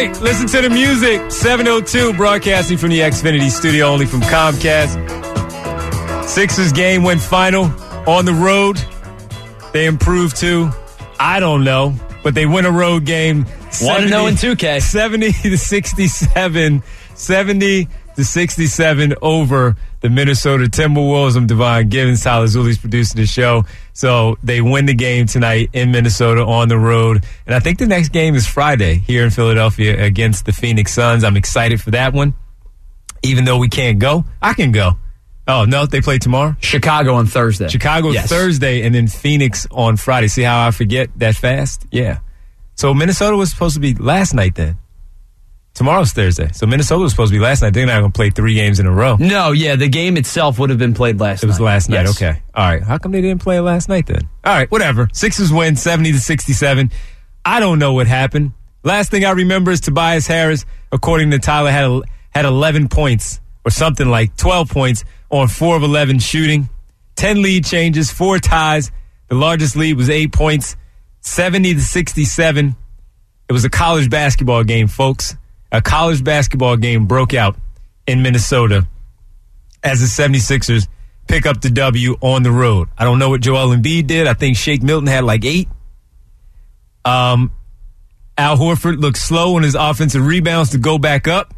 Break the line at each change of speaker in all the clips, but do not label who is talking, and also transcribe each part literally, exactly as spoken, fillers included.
right, listen to the music. seven oh two, broadcasting from the Xfinity studio, only from Comcast. Sixers game went final on the road. They improved to, I don't know, but they win a road game.
one and oh in two K.
seventy to sixty-seven. seventy to sixty-seven over the Minnesota Timberwolves. I'm Devon Givens. Tyler Zuli's producing the show. So they win the game tonight in Minnesota on the road. And I think the next game is Friday here in Philadelphia against the Phoenix Suns. I'm excited for that one. Even though we can't go, I can go. Oh, no, they play tomorrow?
Chicago on Thursday.
Chicago
yes.
Thursday, and then Phoenix on Friday. See how I forget that fast? Yeah. So Minnesota was supposed to be last night then. Tomorrow's Thursday. So Minnesota was supposed to be last night. They're not going to play three games in a row.
No, yeah, the game itself would have been played last night.
It was
night.
last night,
yes.
Okay. All right. How come they didn't play it last night then? All right, whatever. Sixers win seventy to sixty-seven. I don't know what happened. Last thing I remember is Tobias Harris, according to Tyler, had had eleven points or something like twelve points on four of eleven shooting. ten lead changes, four ties. The largest lead was eight points, seventy to sixty-seven. It was a college basketball game, folks. A college basketball game broke out in Minnesota as the seventy-sixers pick up the W on the road. I don't know what Joel Embiid did. I think Shake Milton had like eight. Um, Al Horford looked slow on his offensive rebounds to go back up.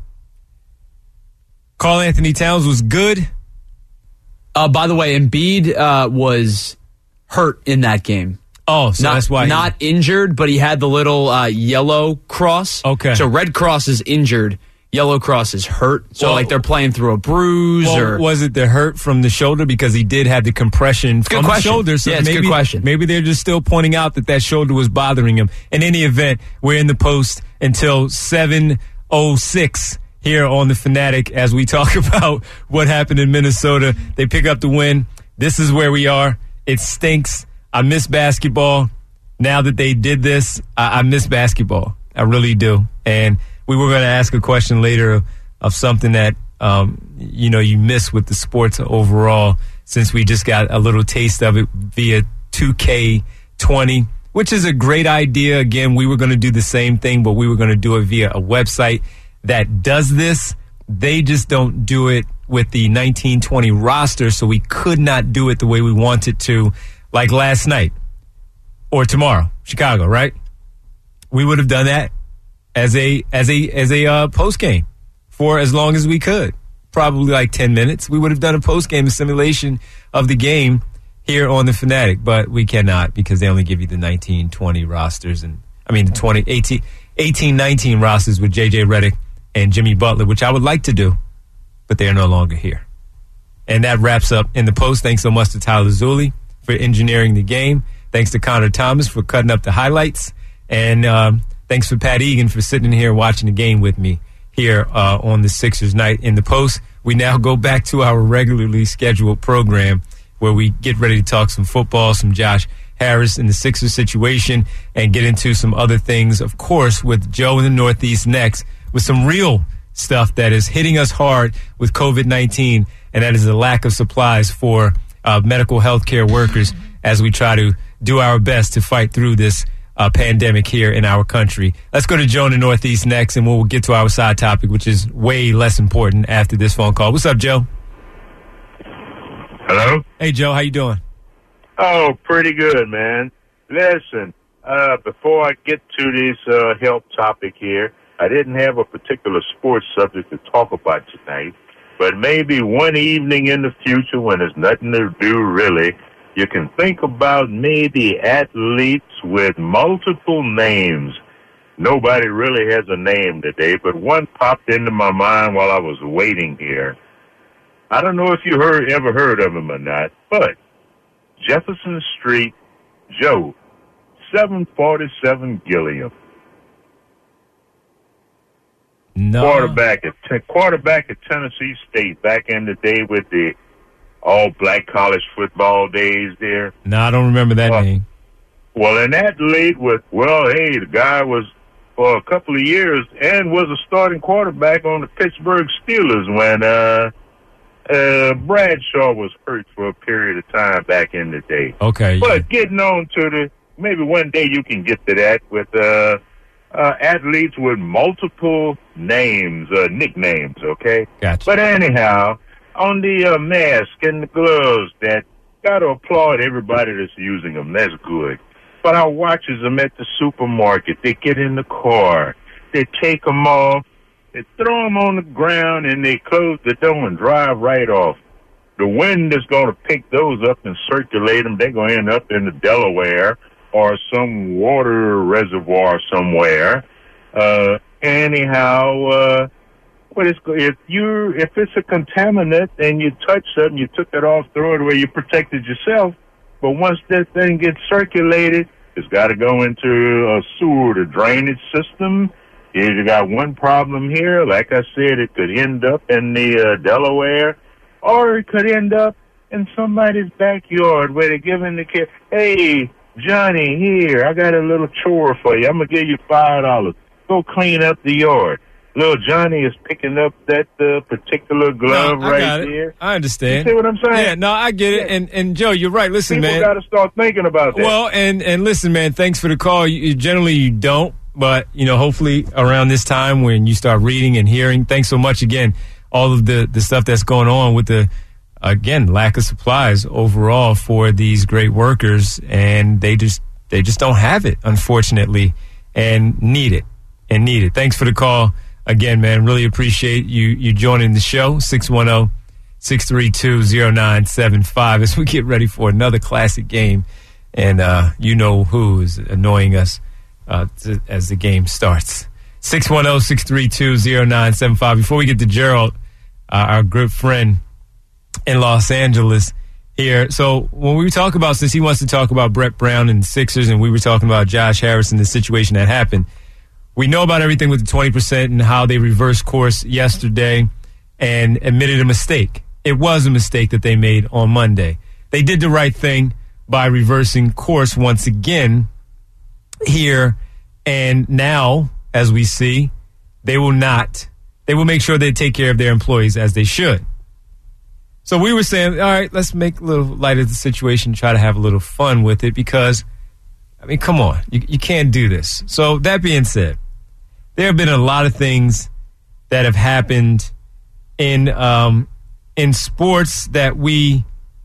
Karl Anthony Towns was good.
Uh, by the way, Embiid uh, was hurt in that game.
Oh, so
not,
that's why.
Not he... injured, but he had the little uh, yellow cross.
Okay.
So red cross is injured, yellow cross is hurt. So
well,
like they're playing through a bruise.
Well,
or
was it the hurt from the shoulder? Because he did have the compression
good
from
question.
the shoulder. So
yeah, it's
maybe,
a good question.
Maybe they're just still pointing out that that shoulder was bothering him. In any event, we're in the post until seven oh six here on The Fanatic as we talk about what happened in Minnesota. They pick up the win. This is where we are. It stinks. I miss basketball. Now that they did this, I, I miss basketball. I really do. And we were going to ask a question later of, of something that, um, you know, you miss with the sports overall, since we just got a little taste of it via two K twenty, which is a great idea. Again, we were going to do the same thing, but we were going to do it via a website that does this. They just don't do it with the nineteen twenty roster, so we could not do it the way we wanted to, like last night. Or tomorrow, Chicago, right? We would have done that as a as a as a uh, post game for as long as we could, probably like ten minutes. We would have done a post game simulation of the game here on The Fanatic, but we cannot because they only give you the nineteen twenty rosters, and I mean the twenty eighteen, eighteen nineteen rosters with J J Redick and Jimmy Butler, which I would like to do, but they are no longer here. And that wraps up in the post. Thanks so much to Tyler Zuli for engineering the game. Thanks to Connor Thomas for cutting up the highlights. And um, thanks for Pat Egan for sitting here watching the game with me here uh, on the Sixers night in the post. We now go back to our regularly scheduled program where we get ready to talk some football, some Josh Harris and the Sixers situation, and get into some other things, of course, with Joe in the Northeast next, with some real stuff that is hitting us hard with COVID nineteen, and that is the lack of supplies for uh, medical health care workers as we try to do our best to fight through this uh, pandemic here in our country. Let's go to Joe in the Northeast next, and we'll get to our side topic, which is way less important after this phone call. What's up, Joe?
Hello?
Hey, Joe. How you doing?
Oh, pretty good, man. Listen, uh, before I get to this uh, health topic here, I didn't have a particular sports subject to talk about tonight, but maybe one evening in the future when there's nothing to do really, you can think about maybe athletes with multiple names. Nobody really has a name today, but one popped into my mind while I was waiting here. I don't know if you heard ever heard of him or not, but Jefferson Street Joe, seven forty-seven Gilliam.
No.
Quarterback at, quarterback at Tennessee State back in the day with the all-black college football days there.
No, I don't remember that
uh,
name.
Well, an athlete with, well, hey, the guy was for a couple of years and was a starting quarterback on the Pittsburgh Steelers when uh, uh, Bradshaw was hurt for a period of time back in the day.
Okay.
But getting on to the, maybe one day you can get to that with uh, uh, athletes with multiple names, uh, nicknames, okay?
Gotcha.
But anyhow, on the uh, mask and the gloves, that got to applaud everybody that's using them. That's good. But I watches them at the supermarket. They get in the car. They take them off. They throw them on the ground, and they close the door and drive right off. The wind is going to pick those up and circulate them. They're going to end up in the Delaware or some water reservoir somewhere. Uh, anyhow, uh, what is if you if it's a contaminant and you touch something, you took it off, throw it away, you protected yourself. But once that thing gets circulated, it's got to go into a sewer, the drainage system. You got one problem here. Like I said, it could end up in the uh, Delaware, or it could end up in somebody's backyard where they're giving the kid, hey, Johnny, here, I got a little chore for you. I'm going to give you five dollars. Go clean up the yard. Little Johnny is picking up that uh, particular glove
no, I
right
got it.
there.
I understand.
You see what I'm saying?
Yeah, no, I get it. And, and Joe, you're right. Listen,
People
man.
People got to start thinking about that.
Well, and, and listen, man, thanks for the call. You, generally, you don't. But, you know, hopefully around this time when you start reading and hearing, thanks so much again, all of the, the stuff that's going on with the, again, lack of supplies overall for these great workers. And they just they just don't have it, unfortunately, and need it and need it. Thanks for the call again, man. Really appreciate you, you joining the show. six one zero, six three two, zero nine seven five as we get ready for another classic game. And uh, you know who is annoying us. Uh, to, as the game starts. six one zero, six three two, zero nine seven five. Before we get to Gerald, uh, our good friend in Los Angeles here. So when we talk about, since he wants to talk about Brett Brown and the Sixers, and we were talking about Josh Harris and the situation that happened, we know about everything with the twenty percent and how they reversed course yesterday and admitted a mistake. It was a mistake that they made on Monday. They did the right thing by reversing course once again here, and now, as we see, they will not, they will make sure they take care of their employees as they should. So we were saying, all right, let's make a little light of the situation, try to have a little fun with it, because, I mean, come on, you, you can't do this. So that being said, there have been a lot of things that have happened in um, in sports that we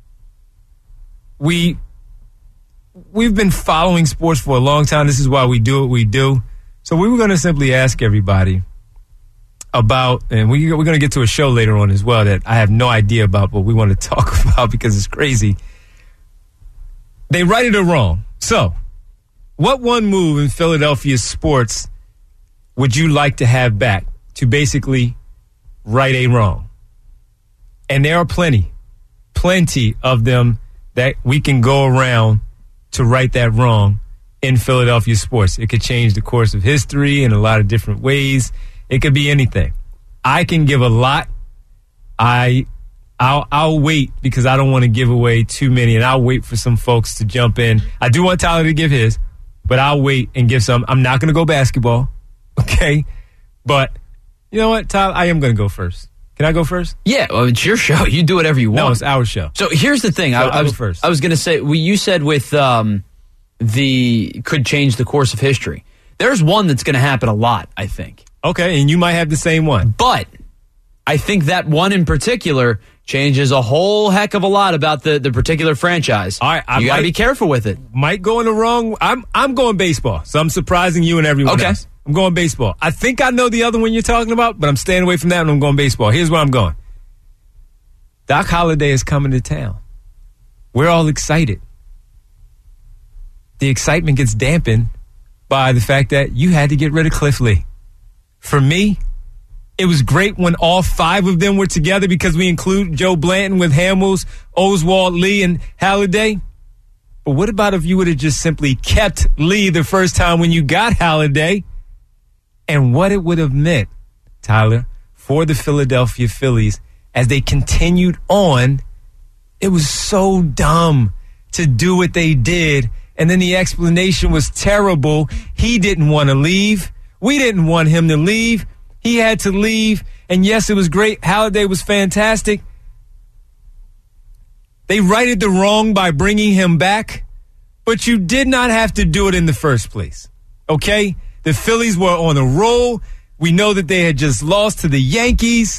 we We've been following sports for a long time. This is why we do what we do. So we were going to simply ask everybody about, and we, we're going to get to a show later on as well that I have no idea about, but we want to talk about because it's crazy. They righted it wrong. So what one move in Philadelphia sports would you like to have back to basically right a wrong? And there are plenty, plenty of them that we can go around to right that wrong in Philadelphia sports. It could change the course of history in a lot of different ways. It could be anything. I can give a lot. I, I'll, I'll wait because I don't want to give away too many, and I'll wait for some folks to jump in. I do want Tyler to give his, but I'll wait and give some. I'm not going to go basketball, okay? But you know what, Tyler? I am going to go first. Can I go first?
Yeah, well, it's your show. You do whatever you want.
No, it's our show.
So here's the thing.
So
I,
I'll
I was
go first.
I was going to say, well, you said with um, the could change the course of history. There's one that's going to happen a lot, I think.
Okay, and you might have the same one.
But I think that one in particular changes a whole heck of a lot about the, the particular franchise.
All right, I
you got to
might-
be careful with it.
Might go in the wrong. I'm I'm going baseball, so I'm surprising you and everyone
Okay.
else. I'm going baseball. I think I know the other one you're talking about, but I'm staying away from that and I'm going baseball. Here's where I'm going. Doc Holliday is coming to town. We're all excited. The excitement gets dampened by the fact that you had to get rid of Cliff Lee. For me, it was great when all five of them were together because we include Joe Blanton with Hamels, Oswald, Lee, and Halliday. But what about if you would have just simply kept Lee the first time when you got Halliday? And what it would have meant, Tyler, for the Philadelphia Phillies as they continued on. It was so dumb to do what they did. And then the explanation was terrible. He didn't want to leave. We didn't want him to leave. He had to leave. And yes, it was great. Halliday was fantastic. They righted the wrong by bringing him back, but you did not have to do it in the first place. Okay? The Phillies were on a roll. We know that they had just lost to the Yankees.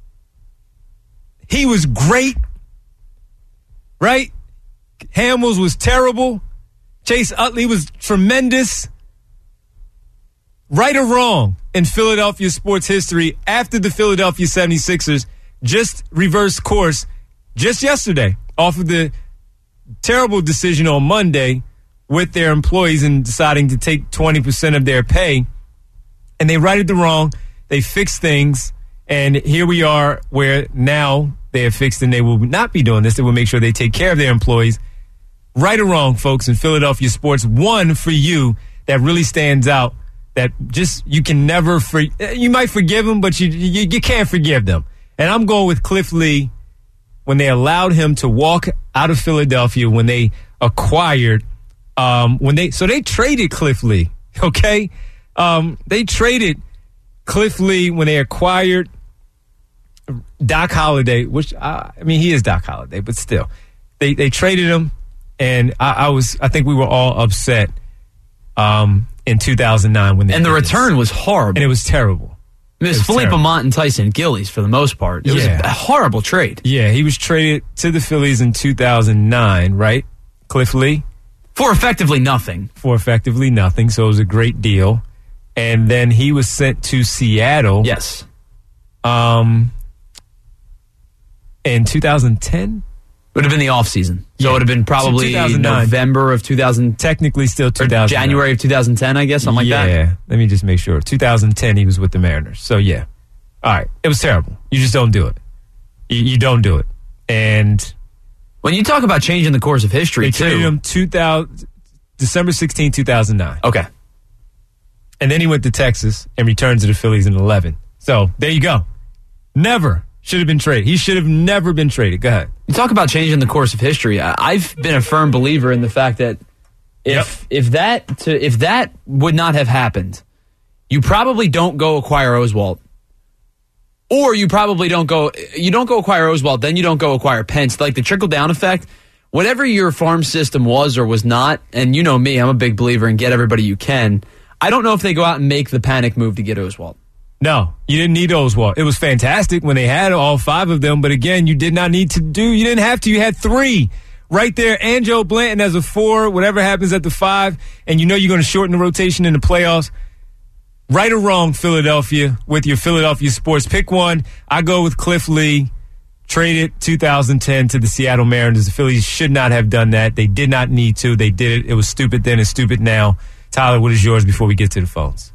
He was great, right? Hamels was terrible. Chase Utley was tremendous. Right or wrong in Philadelphia sports history, after the Philadelphia seventy-sixers just reversed course just yesterday off of the terrible decision on Monday with their employees and deciding to take twenty percent of their pay. And they righted the wrong. They fixed things. And here we are where now they have fixed and they will not be doing this. They will make sure they take care of their employees. Right or wrong, folks, in Philadelphia sports, one for you that really stands out that just you can never, for, you might forgive them, but you, you you can't forgive them. And I'm going with Cliff Lee when they allowed him to walk out of Philadelphia when they acquired, um, when they, so they traded Cliff Lee, okay? Um, they traded Cliff Lee when they acquired Doc Holliday, which, uh, I mean, he is Doc Holliday, but still. They they traded him, and I, I was, I think we were all upset um, in two thousand nine when they
And the
did
return
this.
was horrible.
And it was terrible.
It was, it was Philippe Amont and Tyson Gillies for the most part. It
Yeah.
was a horrible trade.
Yeah, he was traded to the Phillies in two thousand nine, right? Cliff Lee?
For effectively nothing.
For effectively nothing, so it was a great deal. And then he was sent to Seattle.
Yes.
Um, in two thousand ten?
Would have been the offseason. So
Yeah.
it would have been probably
So two thousand nine.
November of two thousand.
Technically still
Or
two thousand nine.
January of two thousand ten, I guess, something like
yeah,
that.
Yeah, let me just make sure. two thousand ten, he was with the Mariners. So, yeah. All right. It was terrible. You just don't do it. You, you don't do it. And
When you talk about changing the course of history,
they
too.
traded him two thousand, December sixteenth, two thousand nine.
Okay.
And then he went to Texas and returned to the Phillies in eleven. So, there you go. Never should have been traded. He should have never been traded. Go ahead.
You talk about changing the course of history. I- I've been a firm believer in the fact that if if that to, if that would not have happened, you probably don't go acquire Oswalt, or you probably don't go you don't go acquire Oswalt, then you don't go acquire Pence. Like the trickle down effect, whatever your farm system was or was not, and you know me, I'm a big believer in get everybody you can. I don't know if they go out and make the panic move to get Oswalt.
No, you didn't need Oswalt. It was fantastic when they had all five of them, but again, you did not need to do, you didn't have to. You had three right there. And Joe Blanton as a four, whatever happens at the five, and you know you're going to shorten the rotation in the playoffs. Right or wrong, Philadelphia, with your Philadelphia sports. Pick one. I go with Cliff Lee. Traded two thousand ten to the Seattle Mariners. The Phillies should not have done that. They did not need to. They did it. It was stupid then. It's stupid now. Tyler, what is yours before we get to the phones?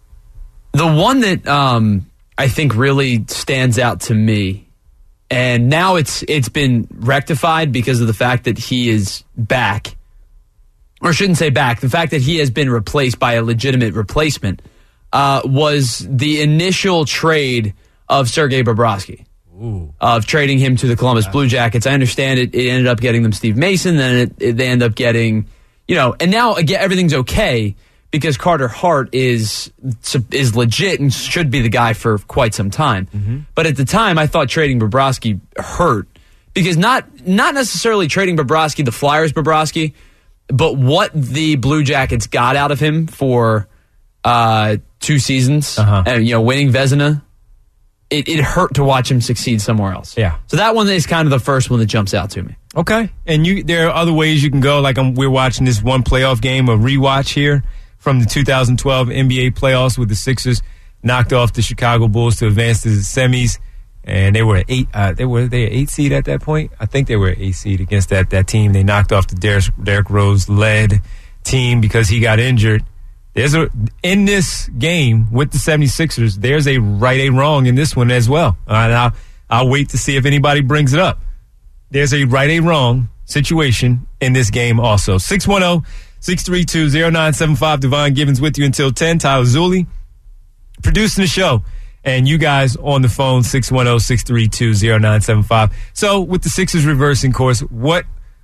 The one that um, I think really stands out to me, and now it's it's been rectified because of the fact that he is back, or I shouldn't say back, the fact that he has been replaced by a legitimate replacement, uh, was the initial trade of Sergei Bobrovsky. Ooh. Of trading him to the Columbus Blue Jackets. I understand it, it ended up getting them Steve Mason, then it, it, they end up getting, you know, and now again, everything's okay because Carter Hart is is legit and should be the guy for quite some time. Mm-hmm. But at the time, I thought trading Bobrovsky hurt because not not necessarily trading Bobrovsky, the Flyers Bobrovsky, but what the Blue Jackets got out of him for uh, two seasons, uh-huh. and you know, winning Vezina. It, it hurt to watch him succeed somewhere else.
Yeah.
So that one is kind of the first one that jumps out to me.
Okay. And you, there are other ways you can go. Like I'm, we're watching this one playoff game, a rewatch here from the two thousand twelve N B A playoffs with the Sixers knocked off the Chicago Bulls to advance to the semis. And they were eight. Uh, they were they eight seed at that point. I think they were eight seed against that that team. They knocked off the Derrick, Derrick Rose led team because he got injured. There's a in this game with the seventy-sixers, there's a right, a wrong in this one as well. Uh, and I'll, I'll wait to see if anybody brings it up. There's a right, a wrong situation in this game also. six one zero, six three two, zero nine seven five. Devon Givens with you until ten. Tyler Zulli producing the show. And you guys on the phone, six one zero, six three two, zero nine seven five. So with the Sixers reversing course, what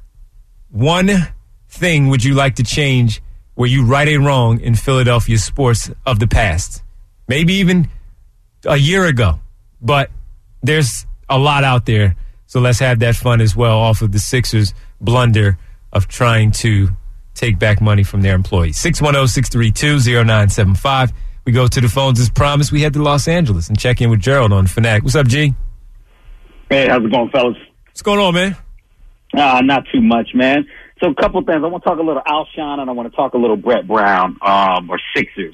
one thing would you like to change where you right a wrong in Philadelphia sports of the past? Maybe even a year ago. But there's a lot out there. So let's have that fun as well off of the Sixers' blunder of trying to take back money from their employees. six one zero, six three two, zero nine seven five. We go to the phones as promised. We head to Los Angeles and check in with Gerald on Fanatic. What's up, G?
Hey, how's it going, fellas?
What's going on, man?
Uh, not too much, man. So a couple things. I want to talk a little Alshon, and I want to talk a little Brett Brown, um, or Sixers.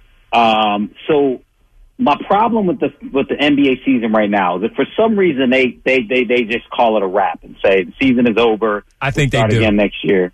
Um, so my problem with the with the N B A season right now is that for some reason they they they, they just call it a wrap and say the season is over.
I think
we'll start
they do
again next year.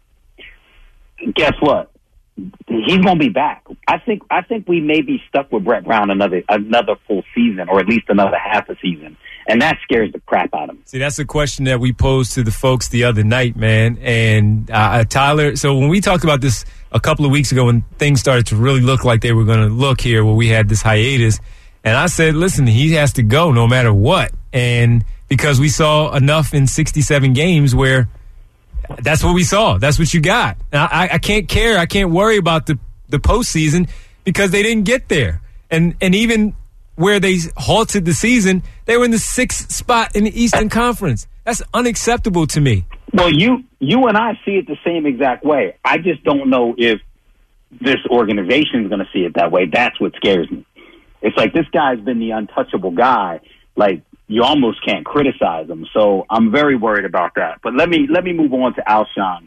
Guess what? He's going to be back. I think I think we may be stuck with Brett Brown another another full season, or at least another half a season, and that scares the crap out of me.
See, that's a question that we posed to the folks the other night, man. And uh, Tyler, so when we talked about this a couple of weeks ago, when things started to really look like they were going to look here, where we had this hiatus, and I said, listen, he has to go no matter what, and because we saw enough in sixty-seven games where. That's what we saw. That's what you got. Now, I, I can't care. I can't worry about the, the postseason because they didn't get there. And and even where they halted the season, they were in the sixth spot in the Eastern Conference. That's unacceptable to me.
Well, you you and I see it the same exact way. I just don't know if this organization is going to see it that way. That's what scares me. It's like this guy's been the untouchable guy. Like, you almost can't criticize him. So I'm very worried about that. But let me let me move on to Alshon.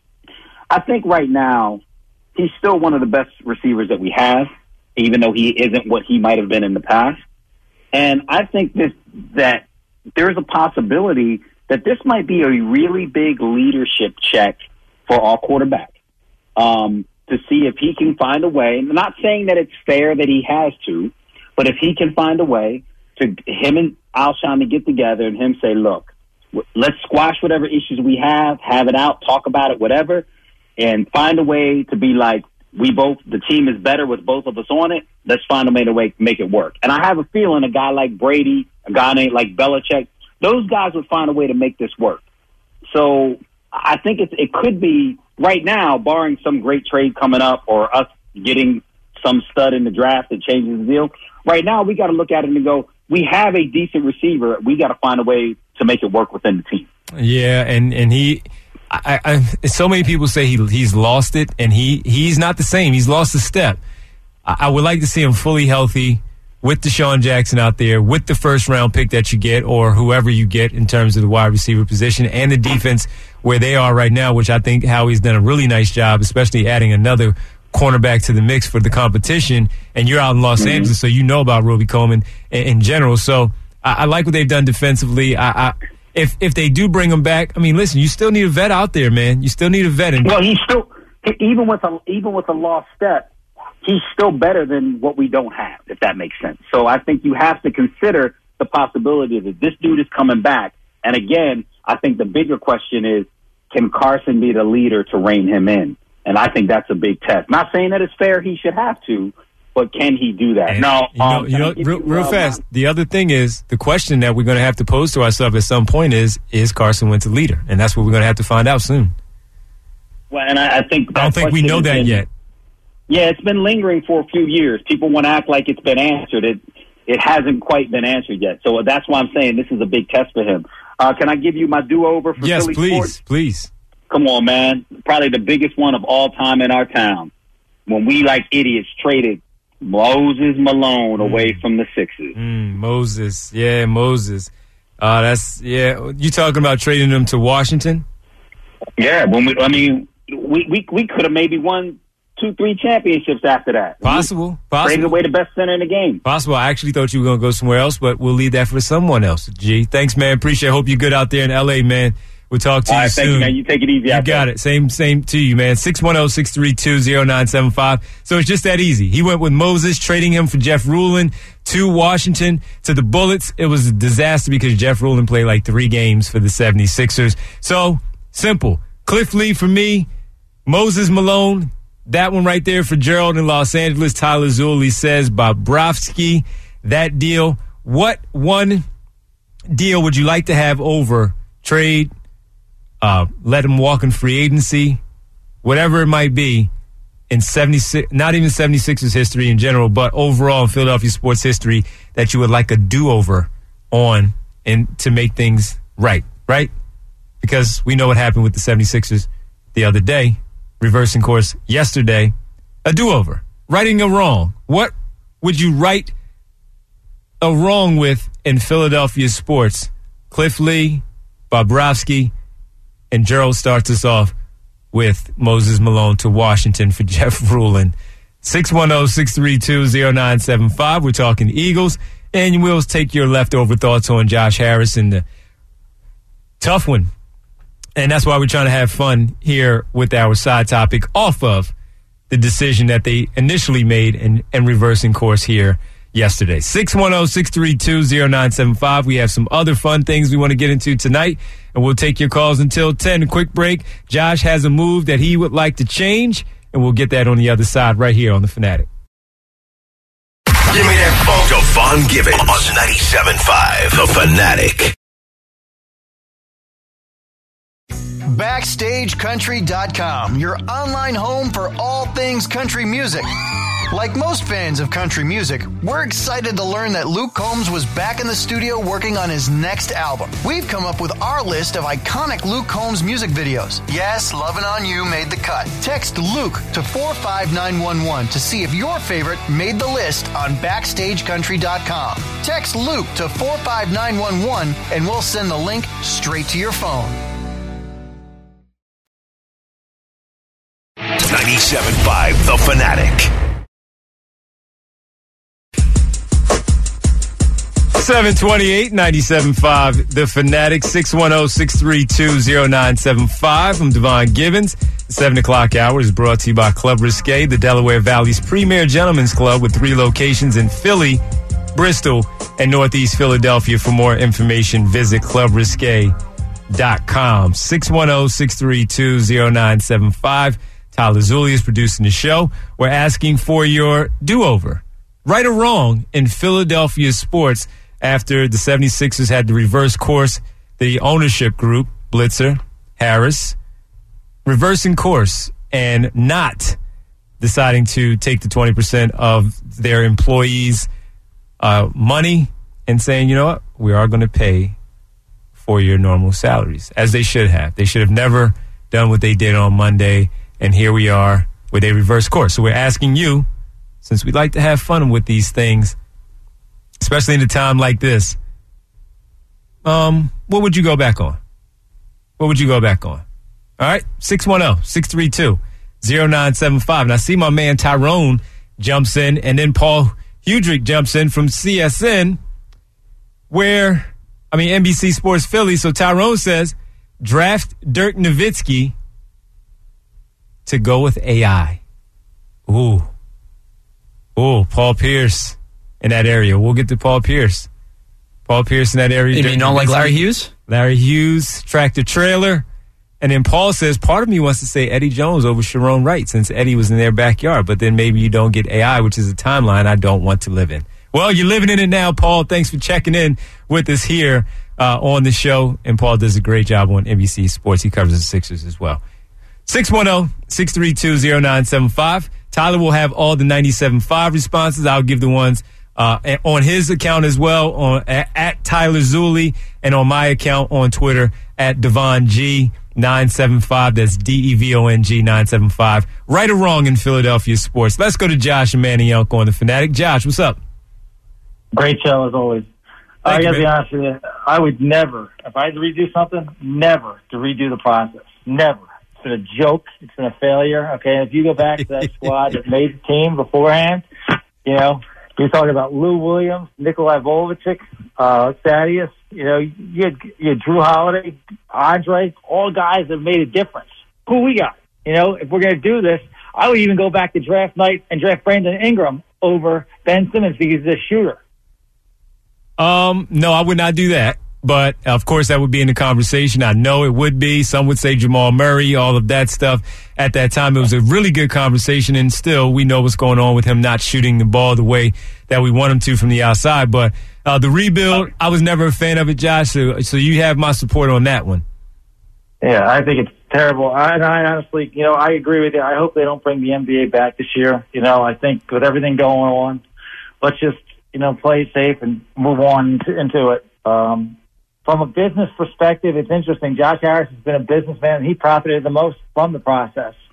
I think right now he's still one of the best receivers that we have, even though he isn't what he might have been in the past. And I think this that there's a possibility that this might be a really big leadership check for our quarterback, um, to see if he can find a way. I'm not saying that it's fair that he has to, but if he can find a way to him and Alshon to get together and him say, look, let's squash whatever issues we have, have it out, talk about it, whatever, and find a way to be like, we both, the team is better with both of us on it. Let's find a way to make, make it work. And I have a feeling a guy like Brady, a guy named like Belichick, those guys would find a way to make this work. So I think it's, it could be right now, barring some great trade coming up or us getting some stud in the draft that changes the deal. Right now, we got to look at it and go, we have a decent receiver. We got to find a way to make it work within the team.
Yeah, and, and he, I, I, so many people say he he's lost it, and he, he's not the same. He's lost a step. I, I would like to see him fully healthy with Deshaun Jackson out there, with the first round pick that you get, or whoever you get in terms of the wide receiver position, and the defense where they are right now, which I think Howie's done a really nice job, especially adding another cornerback to the mix for the competition, and you're out in Los mm-hmm. Angeles, so you know about Roby Coleman in, in general. So I, I like what they've done defensively. I, I, if if they do bring him back, I mean, listen, you still need a vet out there, man. You still need a vet. And
well, he's still even with a even with a lost step, he's still better than what we don't have, if that makes sense. So I think you have to consider the possibility that this dude is coming back. And again, I think the bigger question is, can Carson be the leader to rein him in? And I think that's a big test. Not saying that it's fair he should have to, but can he do that?
And
no.
You know,
um,
you know real, you, real uh, fast, the other thing is, the question that we're going to have to pose to ourselves at some point is, is Carson Wentz a leader? And that's what we're going to have to find out soon.
Well, and I, I think
I don't think we know that
been,
yet.
Yeah, it's been lingering for a few years. People want to act like it's been answered. It it hasn't quite been answered yet. So that's why I'm saying this is a big test for him. Uh, can I give you my do-over for
yes,
Philly
please,
sports?
Yes, please, please.
Come on, man. Probably the biggest one of all time in our town. When we, like idiots, traded Moses Malone mm. away from the Sixers.
Mm, Moses. Yeah, Moses. Uh, that's, yeah. You talking about trading him to Washington?
Yeah. When we, I mean, we, we, we could have maybe won two, three championships after that.
Possible. Possible.
Traded away the best center in the game.
Possible. I actually thought you were going to go somewhere else, but we'll leave that for someone else. G, thanks, man. Appreciate it. Hope you're good out there in L A, man. We'll talk to
All
you
right,
soon.
Thank you, man. You take it easy.
You
out
got
there.
it. Same, same to you, man. six one zero, six three two, zero nine seven five. So it's just that easy. He went with Moses, trading him for Jeff Ruland to Washington, to the Bullets. It was a disaster because Jeff Ruland played like three games for the seventy-sixers. So, simple. Cliff Lee for me, Moses Malone, that one right there for Gerald in Los Angeles. Tyler Zulli says Bobrovsky, that deal. What one deal would you like to have over? Trade, uh, let him walk in free agency, whatever it might be, in seventy-six, not even seventy-sixers history in general, but overall in Philadelphia sports history, that you would like a do-over on and to make things right, right? Because we know what happened with the seventy-sixers the other day. reversing course yesterday. A do-over. Righting a wrong. What would you right a wrong with in Philadelphia sports? Cliff Lee, Bobrovsky, and Gerald starts us off with Moses Malone to Washington for Jeff Rulin. six one zero, six three two, zero nine seven five. We're talking Eagles. And we'll take your leftover thoughts on Josh Harris and the tough one. And that's why we're trying to have fun here with our side topic off of the decision that they initially made and, and reversing course here yesterday. six one zero, six three two, zero nine seven five. We have some other fun things we want to get into tonight, and we'll take your calls until ten. A quick break. Josh has a move that he would like to change, and we'll get that on the other side right here on The Fanatic.
Give me that phone. Devon Givens on ninety-seven point five The Fanatic.
Backstage Country dot com, your online home for all things country music. Like most fans of country music, we're excited to learn that Luke Combs was back in the studio working on his next album. We've come up with our list of iconic Luke Combs music videos. Yes, Lovin' On You made the cut. Text Luke to four five nine one one to see if your favorite made the list on Backstage Country dot com. Text Luke to four five nine one one and we'll send the link straight to your phone.
ninety-seven point five The Fanatic.
seven twenty-eight, ninety-seven point five The Fanatic. Six one zero, six three two, zero nine seven five. I'm Devon Givens. The seven o'clock hour is brought to you by Club Risque, the Delaware Valley's premier gentlemen's club with three locations in Philly, Bristol, and Northeast Philadelphia. For more information, visit club risque dot com. six one zero, six three two, zero nine seven five. Tyler Zulli is producing the show. We're asking for your do-over. Right or wrong in Philadelphia sports after the seventy-sixers had to reverse course, the ownership group, Blitzer, Harris, reversing course and not deciding to take the twenty percent of their employees' uh, money and saying, you know what, we are going to pay for your normal salaries, as they should have. They should have never done what they did on Monday, and here we are with a reverse course. So we're asking you, since we like to have fun with these things, especially in a time like this, um, what would you go back on? What would you go back on? All right, six one zero, six three two, zero nine seven five. And I see my man Tyrone jumps in, and then Paul Hudrick jumps in from C S N, where, I mean, N B C Sports Philly. So Tyrone says, draft Dirk Nowitzki to go with A I. Ooh. Ooh, Paul Pierce in that area. We'll get to Paul Pierce. Paul Pierce in that area.
You mean not like Larry Hughes?
Larry Hughes, tractor trailer. And then Paul says, part of me wants to say Eddie Jones over Sharon Wright since Eddie was in their backyard. But then maybe you don't get A I, which is a timeline I don't want to live in. Well, you're living in it now, Paul. Thanks for checking in with us here uh, on the show. And Paul does a great job on N B C Sports. He covers the Sixers as well. six one zero, six three two, zero nine seven five. Tyler will have all the ninety-seven point five responses. I'll give the ones uh, on his account as well, on at, at Tyler Zulli, and on my account on Twitter at Devon G nine seven five. That's D E V O N G nine seven five. Right or wrong in Philadelphia sports? Let's go to Josh and Manny Elk on The Fanatic. Josh, what's up?
Great show as always.
Thank
I
you,
gotta be
man.
honest with you. I would never, if I had to redo something, never to redo the process. Never. It's been a joke. It's been a failure. Okay, and if you go back to that squad that made the team beforehand, you know, you're talking about Lou Williams, Nikolai Volicic, uh, Thaddeus. You know, you had, you had Drew Holiday, Andre, all guys that made a difference. Who we got? You know, if we're going to do this, I would even go back to draft night and draft Brandon Ingram over Ben Simmons because he's a shooter.
Um, no, I would not do that. But, of course, that would be in the conversation. I know it would be. Some would say Jamal Murray, all of that stuff. At that time, it was a really good conversation, and still we know what's going on with him not shooting the ball the way that we want him to from the outside. But uh, the rebuild, I was never a fan of it, Josh, so, so you have my support on that one.
Yeah, I think it's terrible. I, and I honestly, you know, I agree with you. I hope they don't bring the N B A back this year. You know, I think with everything going on, let's just, you know, play it safe and move on into, into it. Um, From a business perspective, it's interesting. Josh Harris has been a businessman, and he profited the most from the process.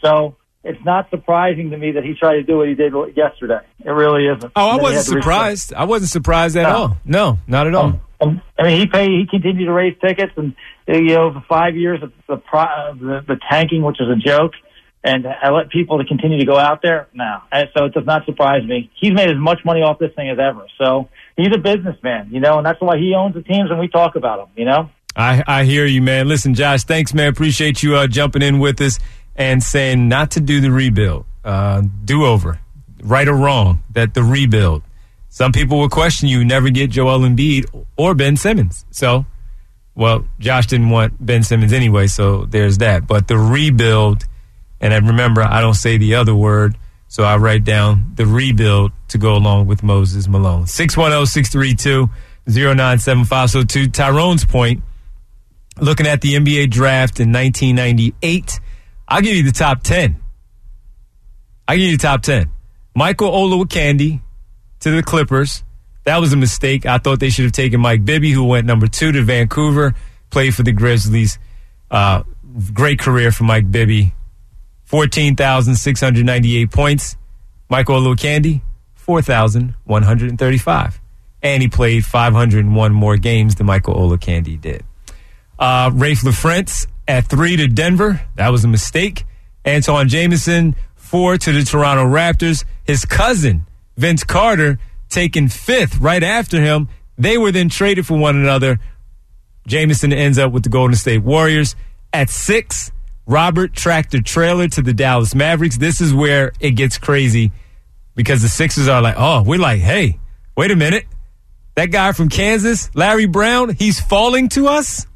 So it's not surprising to me that he tried to do what he did yesterday. It really isn't.
Oh, I
Then he
wasn't
had to
surprised. I wasn't surprised at
No.
all. No, not at all.
Um, um, I mean, he paid. He continued to raise tickets, and you know, for five years, the the, pro, the, the tanking, which was a joke, and I let people to continue to go out there. No, and so it does not surprise me. He's made as much money off this thing as ever. So he's a businessman, you know, and that's why he owns the teams, and we talk about him, you know.
I, I hear you, man. Listen, Josh, thanks, man. Appreciate you uh, jumping in with us and saying not to do the rebuild, uh, do over, right or wrong, that the rebuild. Some people will question you, never get Joel Embiid or Ben Simmons. So, well, Josh didn't want Ben Simmons anyway, so there's that. But the rebuild, and I remember, I don't say the other word, so I write down the rebuild to go along with Moses Malone. six one zero, six three two, zero nine seven five. So to Tyrone's point, looking at the N B A draft in nineteen ninety-eight, I'll give you the top ten. I'll give you the top ten. Michael Olowokandi to the Clippers. That was a mistake. I thought they should have taken Mike Bibby, who went number two to Vancouver, played for the Grizzlies. Uh, great career for Mike Bibby. fourteen thousand six hundred ninety-eight points. Michael Olowokandi, four thousand one hundred thirty-five. And he played five hundred one more games than Michael Olowokandi did. Uh, Rafe LaFrentz at three to Denver. That was a mistake. Antoine Jameson, four to the Toronto Raptors. His cousin, Vince Carter, taken fifth right after him. They were then traded for one another. Jameson ends up with the Golden State Warriors. At six, Robert Tractor Trailer to the Dallas Mavericks. This is where it gets crazy because the Sixers are like, oh, we're like, hey, wait a minute. That guy from Kansas, Larry Brown, he's falling to us?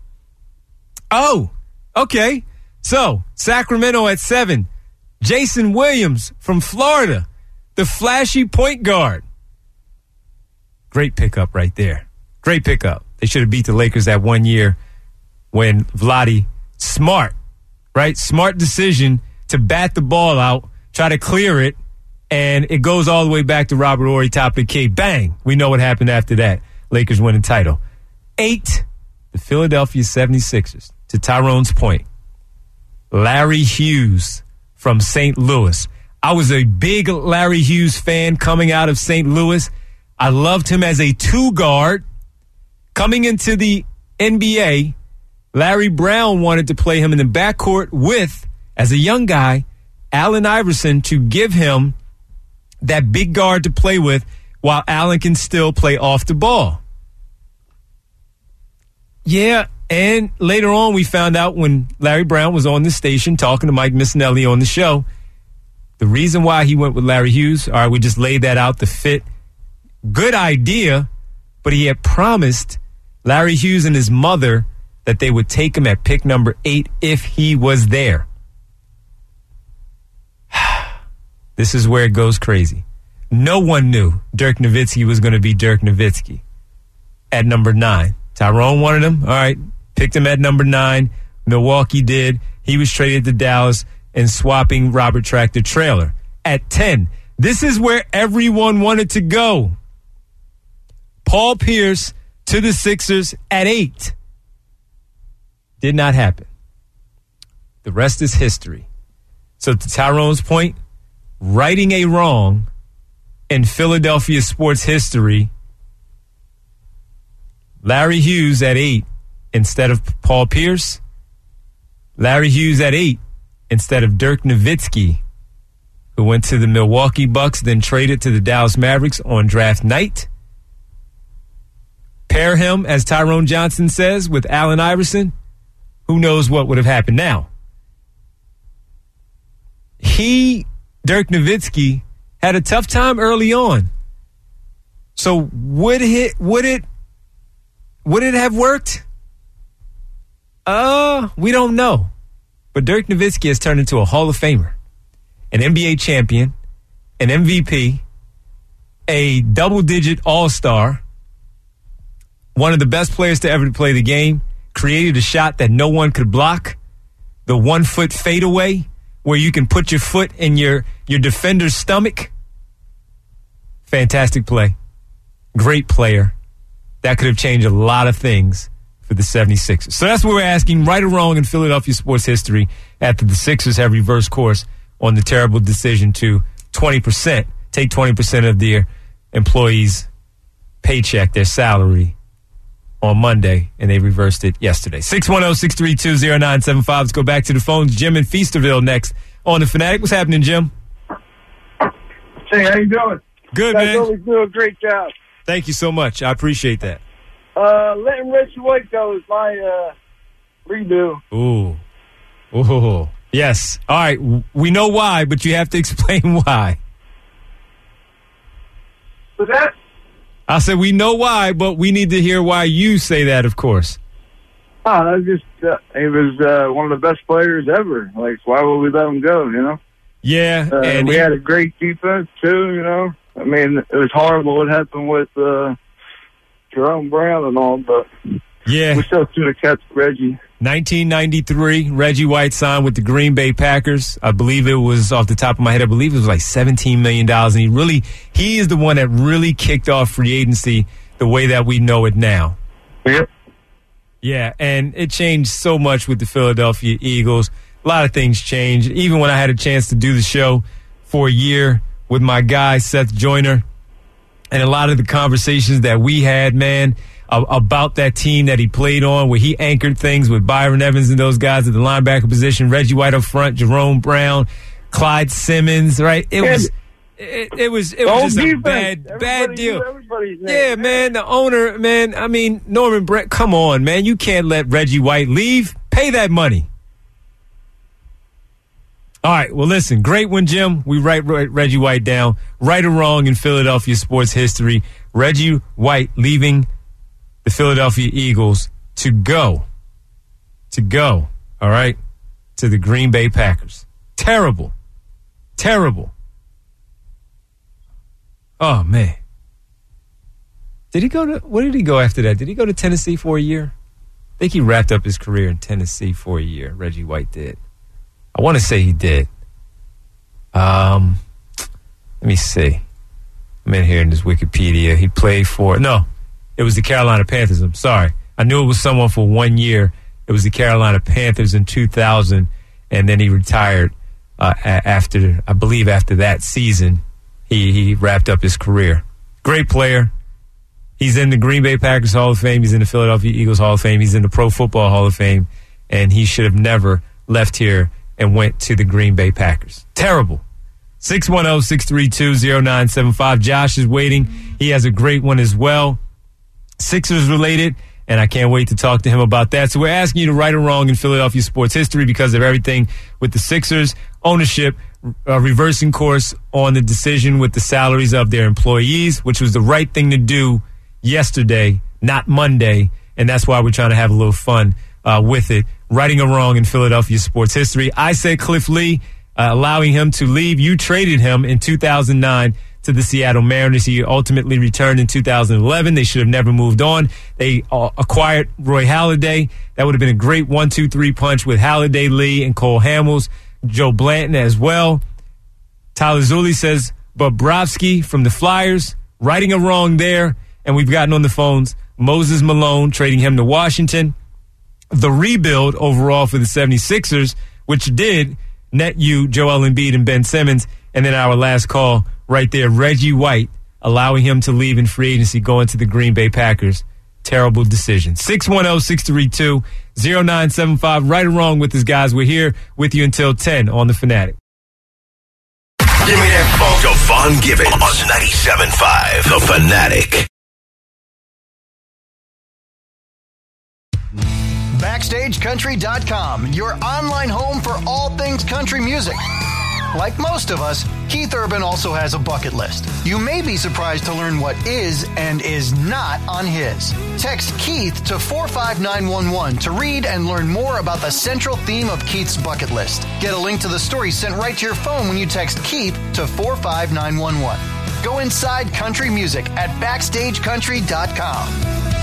Oh, okay. So, Sacramento at seven. Jason Williams from Florida, the flashy point guard. Great pickup right there. Great pickup. They should have beat the Lakers that one year when Vlade, smart, right? Smart decision to bat the ball out, try to clear it, and it goes all the way back to Robert Horry, top of the key. Bang! We know what happened after that. Lakers winning title. Eight, the Philadelphia seventy-sixers. To Tyrone's point, Larry Hughes from Saint Louis. I was a big Larry Hughes fan coming out of Saint Louis. I loved him as a two-guard. Coming into the N B A, Larry Brown wanted to play him in the backcourt with, as a young guy, Allen Iverson to give him that big guard to play with while Allen can still play off the ball. Yeah, and later on we found out when Larry Brown was on the station talking to Mike Missinelli on the show, the reason why he went with Larry Hughes, all right, we just laid that out to fit. Good idea, but he had promised Larry Hughes and his mother that they would take him at pick number eight if he was there. This is where it goes crazy. No one knew Dirk Nowitzki was going to be Dirk Nowitzki at number nine. Tyrone wanted him. All right, picked him at number nine. Milwaukee did. He was traded to Dallas and swapping Robert Tractor Trailer. At ten, this is where everyone wanted to go. Paul Pierce to the Sixers at eight. Did not happen. The rest is history. So to Tyrone's point, righting a wrong in Philadelphia sports history, Larry Hughes at eight instead of Paul Pierce. Larry Hughes at eight instead of Dirk Nowitzki, who went to the Milwaukee Bucks, then traded to the Dallas Mavericks on draft night. Pair him, as Tyrone Johnson says, with Allen Iverson. Who knows what would have happened now? He, Dirk Nowitzki, had a tough time early on. So would it would it would it have worked? Uh, we don't know. But Dirk Nowitzki has turned into a Hall of Famer, an N B A champion, an M V P, a double-digit All-Star, one of the best players to ever play the game, created a shot that no one could block, the one-foot fadeaway where you can put your foot in your, your defender's stomach. Fantastic play. Great player. That could have changed a lot of things for the seventy-sixers. So that's what we're asking, right or wrong in Philadelphia sports history after the Sixers have reversed course on the terrible decision to twenty percent, take twenty percent of their employees' paycheck, their salary, on Monday, and they reversed it yesterday. six one zero, six three two, zero nine seven five. Let's go back to the phones. Jim in Feasterville next on The Fanatic. What's happening, Jim?
Hey, how you doing?
Good,
guys
man.
always do a great job.
Thank you so much. I appreciate that.
Uh, letting Reggie White go is my uh, redo.
Ooh. Ooh. Yes. All right. We know why, but you have to explain why.
Was that?
I said we know why, but we need to hear why you say that, of course.
Oh, that was just, uh, he was uh, one of the best players ever. Like, why would we let him go, you know?
Yeah.
Uh,
and
we
he,
had a great defense, too, you know? I mean, it was horrible what happened with uh, Jerome Brown and all, but
yeah.
we still should have kept Reggie.
nineteen ninety-three, Reggie White signed with the Green Bay Packers. I believe it was, off the top of my head, I believe it was like seventeen million dollars. And he really, he is the one that really kicked off free agency the way that we know it now.
Yep.
Yeah, and it changed so much with the Philadelphia Eagles. A lot of things changed. Even when I had a chance to do the show for a year with my guy, Seth Joyner, and a lot of the conversations that we had, man, about that team that he played on, where he anchored things with Byron Evans and those guys at the linebacker position, Reggie White up front, Jerome Brown, Clyde Simmons, right? It was it, it was it was just a bad bad deal. Yeah, man, the owner, man, I mean, Norman Brett, come on, man. You can't let Reggie White leave. Pay that money. All right, well, listen, great one, Jim. We write Reggie White down. Right or wrong in Philadelphia sports history, Reggie White leaving the Philadelphia Eagles to go, to go, all right, to the Green Bay Packers. Terrible. Terrible. Oh, man. Did he go to, where did he go after that? Did he go to Tennessee for a year? I think he wrapped up his career in Tennessee for a year. Reggie White did. I want to say he did. Um, let me see. I'm in here in this Wikipedia. He played for, no, it was the Carolina Panthers. I'm sorry. I knew it was someone for one year. It was the Carolina Panthers in two thousand, and then he retired uh, after, I believe after that season, he, he wrapped up his career. Great player. He's in the Green Bay Packers Hall of Fame. He's in the Philadelphia Eagles Hall of Fame. He's in the Pro Football Hall of Fame, and he should have never left here and went to the Green Bay Packers. Terrible. six one zero, six three two, zero nine seven five. Josh is waiting. He has a great one as well. Sixers related, and I can't wait to talk to him about that. So we're asking you to right or wrong in Philadelphia sports history because of everything with the Sixers. Ownership uh, reversing course on the decision with the salaries of their employees, which was the right thing to do yesterday, not Monday, and that's why we're trying to have a little fun uh, with it. Righting or wrong in Philadelphia sports history. I said Cliff Lee, uh, allowing him to leave. You traded him in two thousand nine to the Seattle Mariners. He ultimately returned in two thousand eleven. They should have never moved on. They uh, acquired Roy Halladay. That would have been a great one two three punch with Halladay, Lee, and Cole Hamels. Joe Blanton as well. Tyler Zulli says Bobrovsky from the Flyers. Righting or wrong there. And we've gotten on the phones Moses Malone, trading him to Washington. The rebuild overall for the seventy-sixers, which did net you Joel Embiid and Ben Simmons. And then our last call right there, Reggie White, allowing him to leave in free agency, going to the Green Bay Packers. Terrible decision. six one zero, six three two, zero nine seven five. Right or wrong with this, guys. We're here with you until ten on The Fanatic.
Give me that phone. Devon Givens on ninety-seven point five. The Fanatic.
Backstage Country dot com, your online home for all things country music. Like most of us, Keith Urban also has a bucket list. You may be surprised to learn what is and is not on his. Text Keith to four five nine one one to read and learn more about the central theme of Keith's bucket list. Get a link to the story sent right to your phone when you text Keith to four five nine one one. Go inside country music at Backstage Country dot com.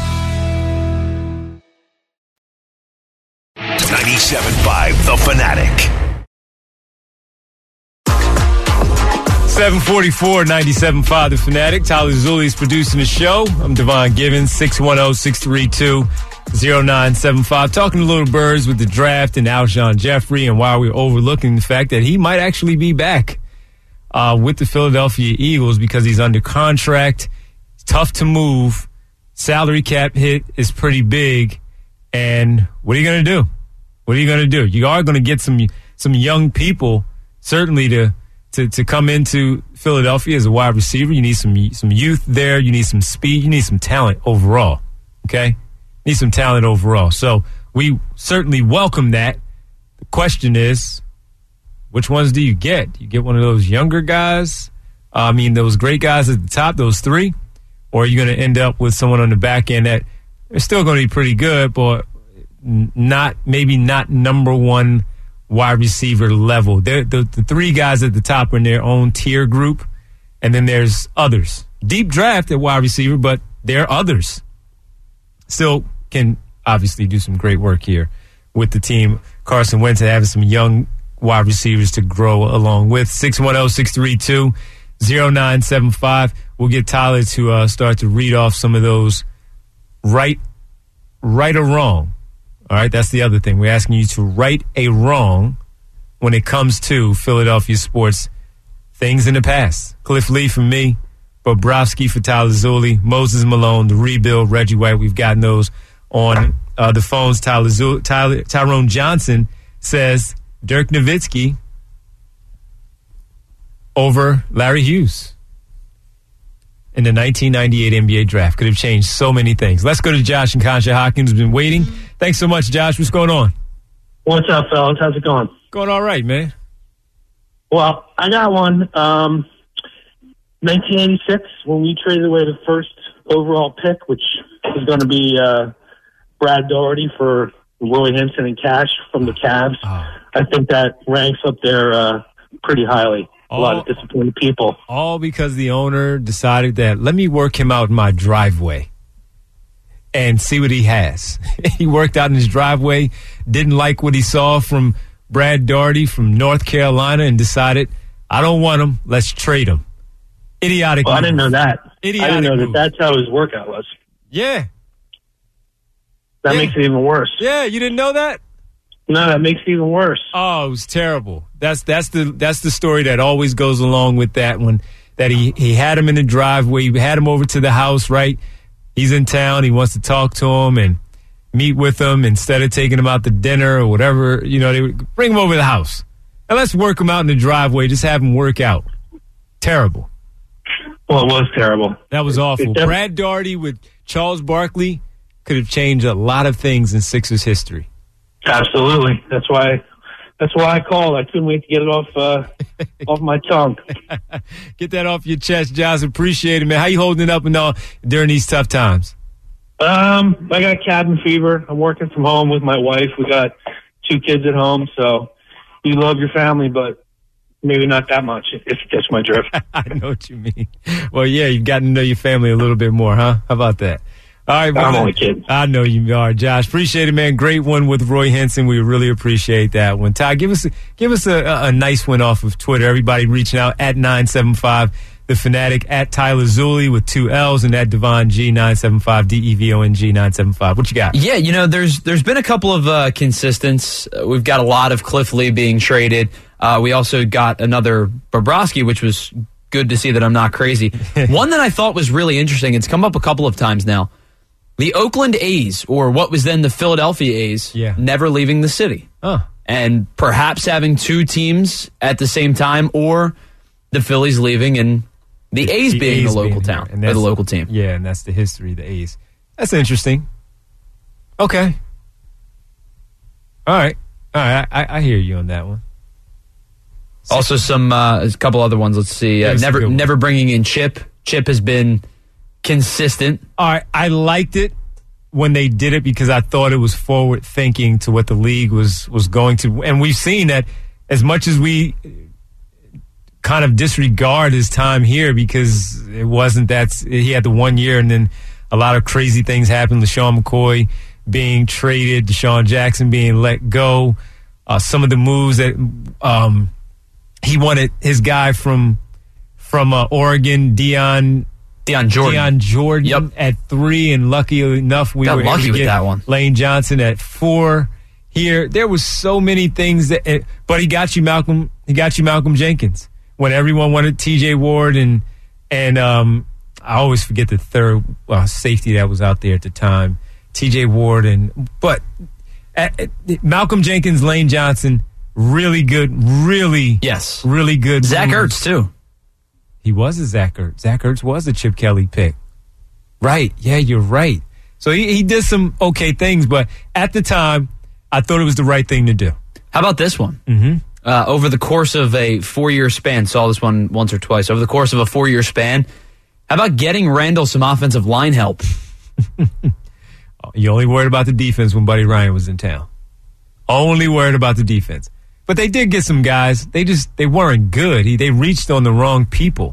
ninety-seven point five The Fanatic.
seven forty-four, ninety-seven point five The Fanatic. Tyler Zulli is producing the show. I'm Devon Givens. six one zero, six three two, zero nine seven five. Talking to Little Birds with the draft and Alshon Jeffrey, and while we're overlooking the fact that he might actually be back uh, with the Philadelphia Eagles because he's under contract. It's tough to move. Salary cap hit is pretty big. And what are you going to do? What are you going to do? You are going to get some some young people, certainly, to, to to come into Philadelphia as a wide receiver. You need some some youth there. You need some speed. You need some talent overall. Okay? Need some talent overall. So we certainly welcome that. The question is, which ones do you get? Do you get one of those younger guys? Uh, I mean, those great guys at the top, those three? Or are you going to end up with someone on the back end that is still going to be pretty good, but not maybe not number one wide receiver level? The, the, the three guys at the top are in their own tier group, and then there's others. Deep draft at wide receiver, but there are others. Still can obviously do some great work here with the team. Carson Wentz having some young wide receivers to grow along with. six one zero, six three two, zero nine seven five. We'll get Tyler to uh, start to read off some of those right, right or wrong. All right, that's the other thing. We're asking you to right a wrong when it comes to Philadelphia sports things in the past. Cliff Lee from me, Bobrovsky for Tyler Zulli, Moses Malone, The Rebuild, Reggie White. We've gotten those on uh, the phones. Tyler Zul- Tyler, Tyrone Johnson says Dirk Nowitzki over Larry Hughes in the nineteen ninety-eight N B A draft. Could have changed so many things. Let's go to Josh and Conshohocken, who's been waiting. Thanks so much, Josh. What's going on?
What's up, fellas? How's it going?
Going all right, man.
Well, I got one. Um, nineteen eighty-six, when we traded away the first overall pick, which was going to be uh, Brad Daugherty for Roy Hinson and cash from the Cavs.
Oh.
I think that ranks up there uh, pretty highly.
All,
A lot of disappointed people.
All because the owner decided that, let me work him out in my driveway and see what he has. He worked out in his driveway, didn't like what he saw from Brad Daugherty from North Carolina, and decided, I don't want him, let's trade him. Idiotic
Well,
move.
I didn't know that.
Idiotic
I didn't know
move.
that that's how his workout was.
Yeah.
That
Yeah.
makes it even worse.
Yeah, you didn't know that?
No, that makes it even worse.
Oh, it was terrible. That's that's the that's the story that always goes along with that one. That he, he had him in the driveway, he had him over to the house, right? He's in town, he wants to talk to him and meet with him instead of taking him out to dinner or whatever, you know, they would bring him over to the house. And let's work him out in the driveway, just have him work out. Terrible.
Well, it was terrible.
That was awful.
It def-
Brad Daugherty with Charles Barkley could have changed a lot of things in Sixers history.
Absolutely. That's why. That's why I called. I couldn't wait to get it off uh, off my tongue.
Get that off your chest, Josh. Appreciate it, man. How you holding it up and all during these tough times?
Um, I got cabin fever. I'm working from home with my wife. We got two kids at home, so you love your family, but maybe not that much, if you catch my drift.
I know what you mean. Well, yeah, you've gotten to know your family a little bit more, huh? How about that? All right,
I'm
man.
only kidding.
I know you are, Josh. Appreciate it, man. Great one with Roy Hinson. We really appreciate that one. Ty, give us a, give us a, a nice one off of Twitter. Everybody reaching out at nine seven five The Fanatic, at Tyler Zulli with two L's, and at Devon G nine seven five D E V O N G nine seven five. What you got?
Yeah, you know, there's there's been a couple of uh, consistents. Uh, we've got a lot of Cliff Lee being traded. Uh, we also got another Bobrovsky, which was good to see that I'm not crazy. One that I thought was really interesting, it's come up a couple of times now. The Oakland A's, or what was then the Philadelphia A's,
Yeah.
never leaving the city.
Huh.
And perhaps having two teams at the same time, or the Phillies leaving and the A's
The
being
A's
the local
being
town,
there, and
or the
that's-
local team.
Yeah, and that's the history of the A's. That's interesting. Okay. All right. All right. I, I hear you on that one.
Also, some uh, a couple other ones. Let's see. Uh,
There's a
never,
good one.
never bringing in Chip. Chip has been consistent.
All right. I liked it when they did it because I thought it was forward thinking to what the league was was going to. And we've seen that as much as we kind of disregard his time here because it wasn't that he had the one year and then a lot of crazy things happened. LaShawn McCoy being traded, Deshaun Jackson being let go, uh, some of the moves that um, he wanted his guy from from uh, Oregon, Deion
Deion Jordan.
Deion Jordan
Yep.
at three, and lucky enough we
Got
were
lucky
able to
with
get
that one.
Lane Johnson at four. Here, there was so many things that, but he got you Malcolm. He got you Malcolm Jenkins when everyone wanted T J Ward and and um, I always forget the third uh, safety that was out there at the time, T J Ward and but at, at, Malcolm Jenkins, Lane Johnson, really good, really
yes,
really good.
Zach
moves.
Ertz too.
He was a Zach Ertz. Zach Ertz was a Chip Kelly pick. Right? Yeah, you're right. So he, he did some okay things, but at the time, I thought it was the right thing to do.
How about this one?
Mm-hmm.
Uh, over the course of a four-year span, saw this one once or twice. Over the course of a four-year span, how about getting Randall some offensive line help?
You only worried about the defense when Buddy Ryan was in town. Only worried about the defense. But they did get some guys. They just they weren't good. He, they reached on the wrong people.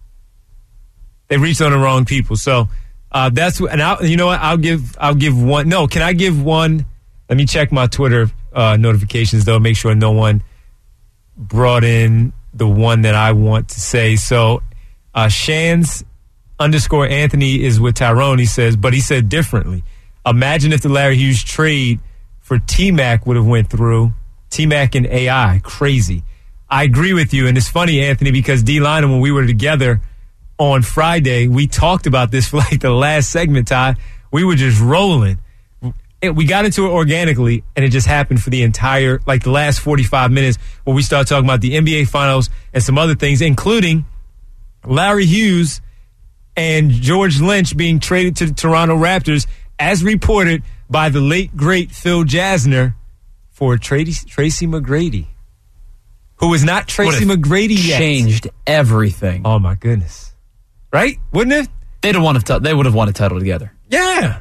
They reached on the wrong people. So uh, that's and I, you know what? I'll give I'll give one. No, can I give one? Let me check my Twitter uh, notifications, though, make sure no one brought in the one that I want to say. So, uh, Shans underscore Anthony is with Tyrone. He says, but he said differently. Imagine if the Larry Hughes trade for T-Mac would have went through. T-Mac and A I. Crazy. I agree with you. And it's funny, Anthony, because D-Line, when we were together on Friday, we talked about this for like the last segment, Ty. We were just rolling. We got into it organically, and it just happened for the entire, like the last forty-five minutes where we started talking about the N B A Finals and some other things, including Larry Hughes and George Lynch being traded to the Toronto Raptors, as reported by the late, great Phil Jasner, for Tracy, Tracy McGrady, who is not Tracy McGrady yet.
Changed everything.
Oh, my goodness. Right? Wouldn't it?
They'd have won a t- they would have won a title together.
Yeah.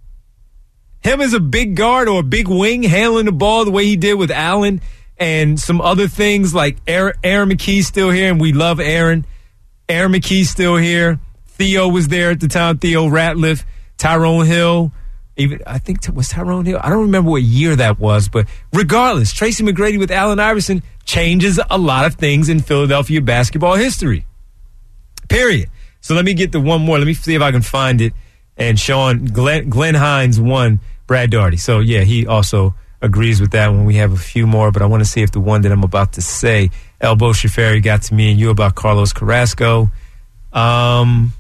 Him as a big guard or a big wing handling the ball the way he did with Allen and some other things like Aaron, Aaron McKee's still here, and we love Aaron. Aaron McKee's still here. Theo was there at the time. Theo Ratliff, Tyrone Hill. Even I think was Tyrone Hill. I don't remember what year that was, but regardless, Tracy McGrady with Allen Iverson changes a lot of things in Philadelphia basketball history. Period. So let me get the one more. Let me see if I can find it. And Sean Glenn, Glenn Hines won Brad Daugherty. So, yeah, he also agrees with that one. We have a few more, but I want to see if the one that I'm about to say, Elbow Shafari got to me and you about Carlos Carrasco. Um,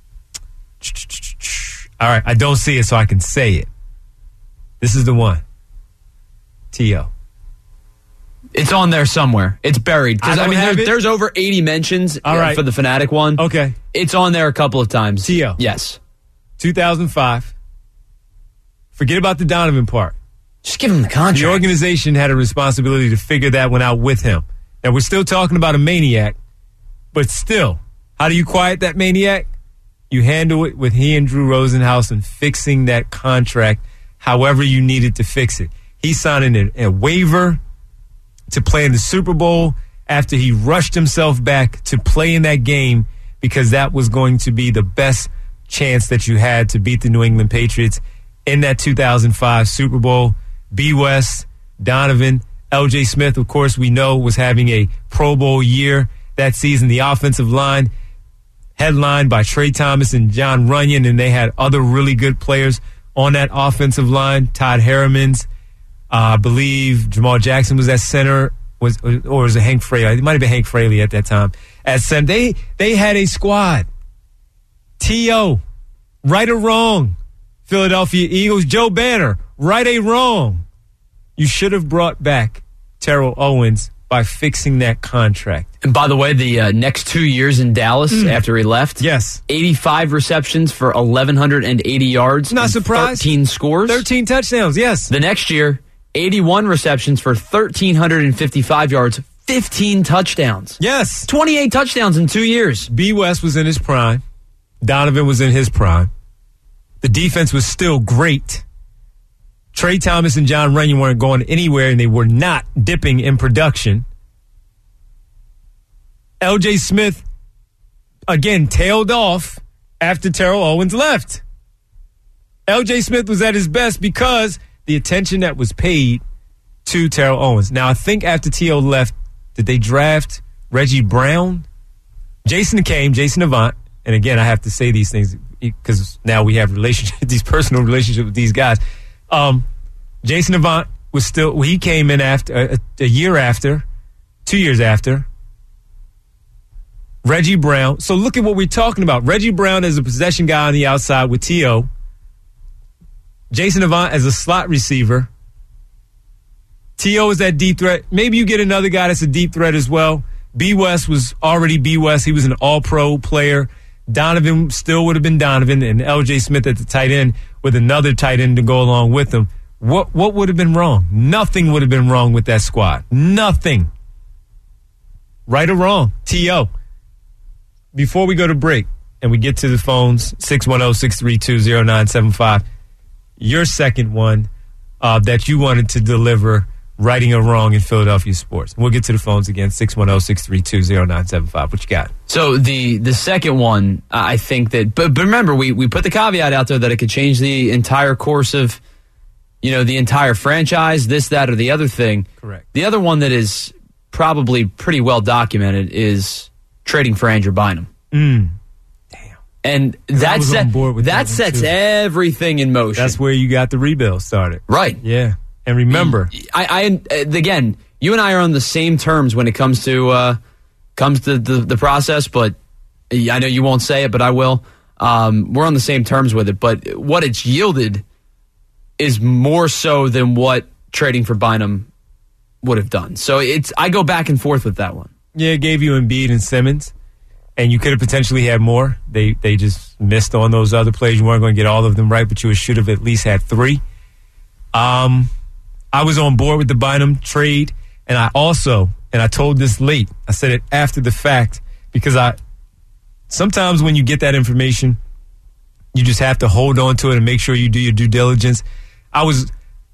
all right, I don't see it, so I can say it. This is the one. T O.
It's on there somewhere. It's buried. Because, I, I mean, there's, there's over eighty mentions
all right.
for the Fanatic one.
Okay.
It's on there a couple of times.
T O.
Yes.
two thousand five. Forget about the Donovan part.
Just give him the contract.
The organization had a responsibility to figure that one out with him. Now, we're still talking about a maniac, but still, how do you quiet that maniac? You handle it with he and Drew Rosenhaus and fixing that contract however you needed to fix it. He's signing a, a waiver to play in the Super Bowl after he rushed himself back to play in that game because that was going to be the best chance that you had to beat the New England Patriots in that two thousand five Super Bowl. B. West, Donovan, L J Smith, of course, we know was having a Pro Bowl year that season. The offensive line headlined by Trey Thomas and John Runyon, and they had other really good players on that offensive line. Todd Harrimans, uh, I believe Jamal Jackson was at center, was or was it Hank Fraley? It might have been Hank Fraley at that time. At center, they they had a squad. T O, right or wrong, Philadelphia Eagles. Joe Banner, right or wrong. You should have brought back Terrell Owens by fixing that contract.
And by the way, the uh, next two years in Dallas mm. after he left,
yes,
eighty-five receptions for eleven eighty yards.
Not surprised.
thirteen scores.
thirteen touchdowns, yes.
The next year, eighty-one receptions for one thousand three hundred fifty-five yards, fifteen touchdowns.
Yes.
twenty-eight touchdowns in two years.
B. West was in his prime. Donovan was in his prime. The defense was still great. Trey Thomas and John Runyon weren't going anywhere, and they were not dipping in production. L J Smith, again, tailed off after Terrell Owens left. L J Smith was at his best because the attention that was paid to Terrell Owens. Now, I think after T O left, did they draft Reggie Brown? Jason came, Jason Avant, and again, I have to say these things because now we have relationship, these personal relationships with these guys. Um, Jason Avant was still, well, he came in after a, a year after, two years after. Reggie Brown. So look at what we're talking about. Reggie Brown as a possession guy on the outside with T O Jason Avant as a slot receiver. T O is that deep threat. Maybe you get another guy that's a deep threat as well. B. West was already B. West. He was an all-pro player. Donovan still would have been Donovan, and L J. Smith at the tight end with another tight end to go along with him. What what would have been wrong? Nothing would have been wrong with that squad. Nothing. Right or wrong? T O Before we go to break and we get to the phones, six one zero, six three two, zero nine seven five, your second one uh, that you wanted to deliver, righting or wrong in Philadelphia sports. We'll get to the phones again, six one zero, six three two, zero nine seven five. What you got?
So the the second one, I think that, but, but remember, we, we put the caveat out there that it could change the entire course of, you know, the entire franchise, this, that, or the other thing.
Correct.
The other one that is probably pretty well documented is trading for Andrew Bynum.
Mm. Damn.
And that, set, that,
that
sets
too.
everything in motion.
That's where you got the rebuild started.
Right.
Yeah. And remember,
I, I again, you and I are on the same terms when it comes to uh, comes to the, the process. But I know you won't say it, but I will. Um, we're on the same terms with it. But what it's yielded is more so than what trading for Bynum would have done. So it's I go back and forth with that one.
Yeah, it gave you Embiid and Simmons, and you could have potentially had more. They they just missed on those other plays. You weren't going to get all of them right, but you should have at least had three. Um. I was on board with the Bynum trade, and I also, and I told this late, I said it after the fact, because I sometimes when you get that information, you just have to hold on to it and make sure you do your due diligence. I was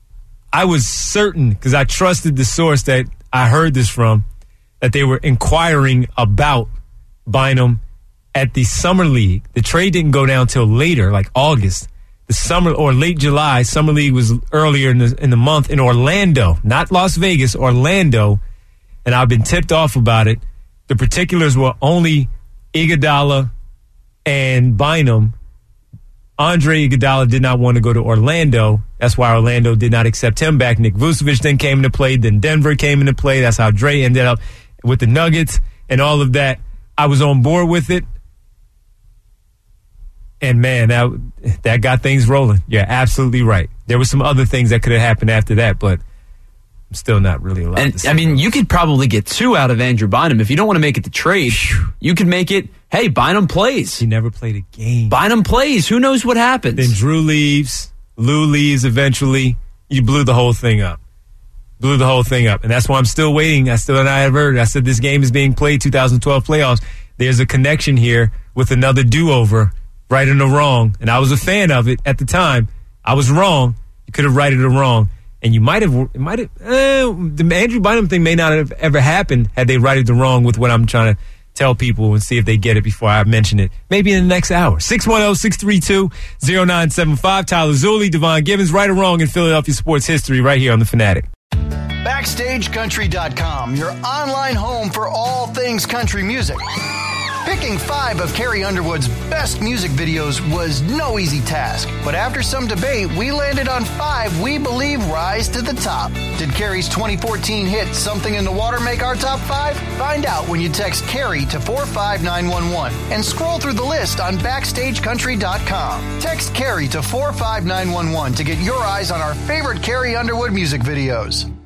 I was certain, because I trusted the source that I heard this from, that they were inquiring about Bynum at the Summer League. The trade didn't go down till later, like August. The summer or late July, Summer League was earlier in the in the month in Orlando, not Las Vegas, Orlando, and I've been tipped off about it. The particulars were only Iguodala and Bynum. Andre Iguodala did not want to go to Orlando. That's why Orlando did not accept him back. Nick Vucevic then came into play. Then Denver came into play. That's how Dre ended up with the Nuggets and all of that. I was on board with it. And, man, that, that got things rolling. You're absolutely right. There were some other things that could have happened after that, but I'm still not really allowed
and,
to say
I mean,
those.
You could probably get two out of Andrew Bynum. If you don't want to make it the trade, you could make it, hey, Bynum plays.
He never played a game.
Bynum plays. Who knows what happens?
Then Drew leaves. Lou leaves eventually. You blew the whole thing up. Blew the whole thing up. And that's why I'm still waiting. I still not heard. I said this game is being played twenty twelve playoffs. There's a connection here with another do-over. Right or wrong, and I was a fan of it at the time. I was wrong. You could have righted it wrong, and you might have. It might have. Eh, the Andrew Bynum thing may not have ever happened had they righted the wrong with what I'm trying to tell people and see if they get it before I mention it. Maybe in the next hour. six one zero, six three two, zero nine seven five. Tyler Zulli, Devon Givens. Right or wrong in Philadelphia sports history, right here on the Fanatic.
Backstage Country dot com, your online home for all things country music. Picking five of Carrie Underwood's best music videos was no easy task, but after some debate, we landed on five we believe rise to the top. Did Carrie's twenty fourteen hit Something in the Water make our top five? Find out when you text Carrie to four five nine one one and scroll through the list on Backstage Country dot com. Text Carrie to four five nine one one to get your eyes on our favorite Carrie Underwood music videos.